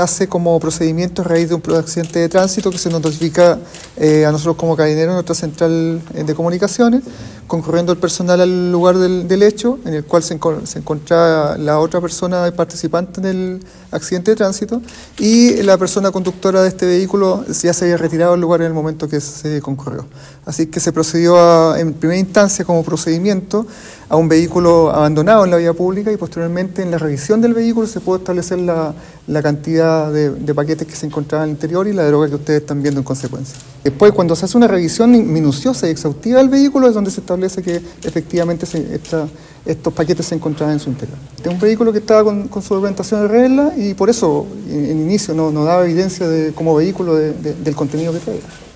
hace como procedimiento a raíz de un accidente de tránsito que se nos notifica a nosotros como carabineros en nuestra central de comunicaciones, concurriendo el personal al lugar del hecho, en el cual se encontraba la otra persona participante del accidente de tránsito, y la persona conductora de este vehículo ya se había retirado del lugar en el momento que se concurrió. Así que se procedió en primera instancia como procedimiento a un vehículo abandonado en la vía pública, y posteriormente en la revisión del vehículo se pudo establecer la cantidad de paquetes que se encontraban al interior y la droga que ustedes están viendo en consecuencia. Después, cuando se hace una revisión minuciosa y exhaustiva del vehículo, es donde se establece que efectivamente estos paquetes se encontraban en su interior. Este es un vehículo que estaba con su documentación de regla, y por eso en inicio no daba evidencia como vehículo del contenido que traía.